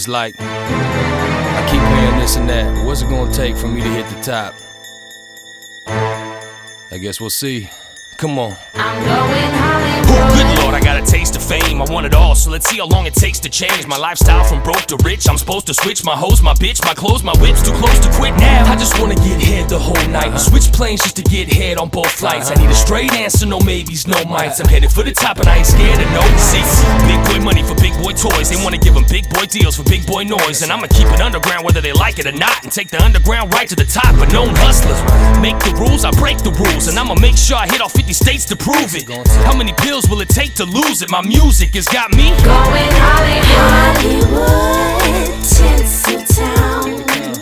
It's like, I keep hearing this and that, but what's it gonna take for me to hit the top? I guess we'll see. Come on. I'm going Hollywood. Oh, good Lord, I got a taste of fame. I want it all, so let's see how long it takes to change my lifestyle from broke to rich. I'm supposed to switch my host, my bitch, my clothes, my whips. Too close to quit now. I just wanna get head the whole night. Switch planes just to get head on both flights. I need a straight answer, no maybes, no mites. I'm headed for the top and I ain't scared of no seats. Big boy money for big boy toys. They wanna give them big boy deals for big boy noise. And I'ma keep it underground whether they like it or not, and take the underground right to the top. But known hustlers make the rules, I break the rules. And I'ma make sure I hit all 50 states to prove it. How many pills will it take to lose it? My music has got me going Hollywood. Hollywood, Tinsel Town.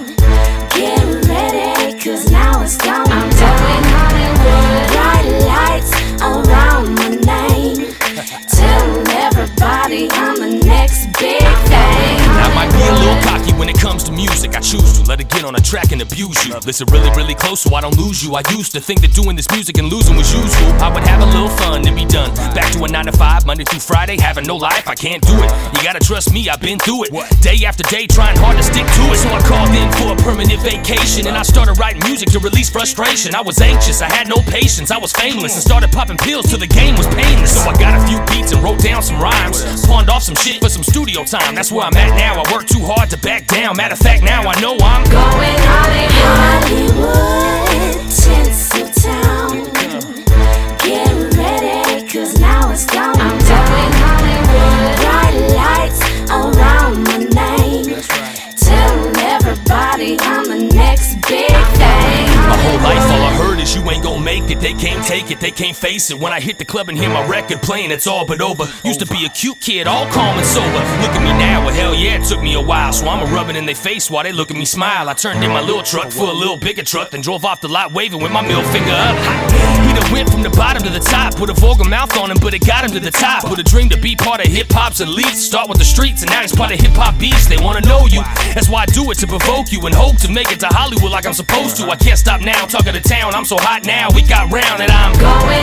Get ready, cause now it's gone. I'm going Hollywood. Bright lights around my name. Tell everybody I'm the next big thing. I might be a little cocky when it comes to music. I choose to let it get on a track and abuse you. Listen really, really close so I don't lose you. I used to think that doing this music and losing was usual. I would have a little fun and be done. Back to a 9 to 5, Monday through Friday. Having no life, I can't do it. You gotta trust me, I've been through it. Day after day, trying hard to stick to it. So I called in for a permanent vacation, and I started writing music to release frustration. I was anxious, I had no patience, I was fameless, and started popping pills till the game was painless. So I got a few beats and wrote down some rhymes. Pawned off some shit for some studio time. That's where I'm at now. I work too hard to back down. Matter of fact, now I know I'm going Hollywood, Tinsel Town. Get ready, cause now it's gone. I'm going Hollywood. Bright lights around my name. Tell everybody I'm the next big thing. my whole life, all I heard is you ain't gon' make it. They can't take it, they can't face it. When I hit the club and hear my record playing, it's all but over. Used to be a cute kid, all calm and sober. Look at me now, well hell yeah, it took me a while. So I'ma rub it in their face while they look at me smile. I turned in my little truck for a little bigger truck, then drove off the lot waving with my middle finger up. He done went from the bottom to the top, put a vulgar mouth on him, but it got him to the top. With a dream to be part of hip-hop's elite. Start with the streets and now he's part of hip-hop beats. They wanna know you, that's why I do it, to provoke you and hope to make it to Hollywood like I'm supposed to. I can't stop now, talking to town, I'm so hot now. We got round and I'm going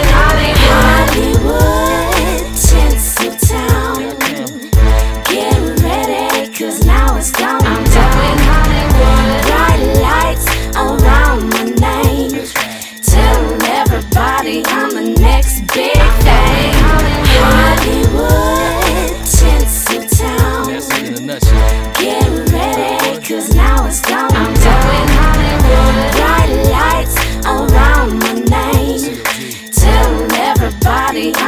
Hollywood, Tinsel Town. Get ready, cause now it's gone. I'm going Hollywood. Bright lights around my name. Tell everybody I'm the next big thing. Hollywood, Tinsel Town. Get ready, cause now it's gone. I'm going Hollywood. Bright lights around my name. Tell everybody